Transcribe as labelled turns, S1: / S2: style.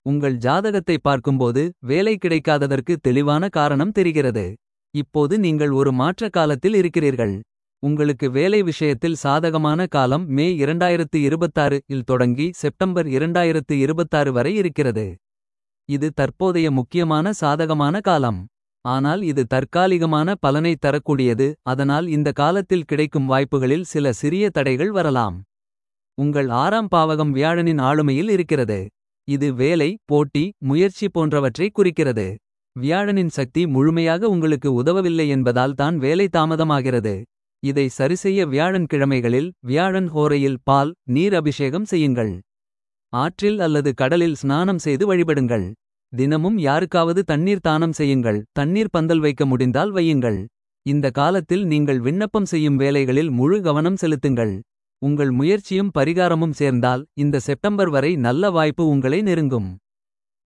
S1: உங்கள் ஜாதகத்தை பார்க்கும்போது வேலை கிடைக்காததற்கு தெளிவான காரணம் தெரிகிறது. இப்போது நீங்கள் ஒரு மாற்ற காலத்தில் இருக்கிறீர்கள். உங்களுக்கு வேலை விஷயத்தில் சாதகமான காலம் மே 2026 இல் தொடங்கி செப்டம்பர் 2026 வரை இருக்கிறது. இது தற்போதைய முக்கியமான சாதகமான காலம். ஆனால் இது தற்காலிகமான பலனை தரக்கூடியது. அதனால் இந்த காலத்தில் கிடைக்கும் வாய்ப்புகளில் சில சிறிய தடைகள் வரலாம். உங்கள் 6ஆம் பாவகம் வியாழனின் ஆளுமையில் இருக்கிறது. இது வேலை, போட்டி, முயற்சி போன்றவற்றை குறிக்கிறது. வியாழனின் சக்தி முழுமையாக உங்களுக்கு உதவவில்லை என்பதால் தான் வேலை தாமதமாகிறது. இதை சரிசெய்ய வியாழன் கிழமைகளில் வியாழன் ஹோரையில் பால், நீர் அபிஷேகம் செய்யுங்கள். ஆற்றில் அல்லது கடலில் ஸ்நானம் செய்து வழிபடுங்கள். தினமும் யாருக்காவது தண்ணீர் தானம் செய்யுங்கள். தண்ணீர் பந்தல் வைக்க முடிந்தால் வையுங்கள். இந்த காலத்தில் நீங்கள் விண்ணப்பம் செய்யும் வேலைகளில் முழு கவனம் செலுத்துங்கள். உங்கள் முயற்சியும் பரிகாரமும் சேர்ந்தால் இந்த செப்டம்பர் வரை நல்ல வாய்ப்பு உங்களை நெருங்கும்.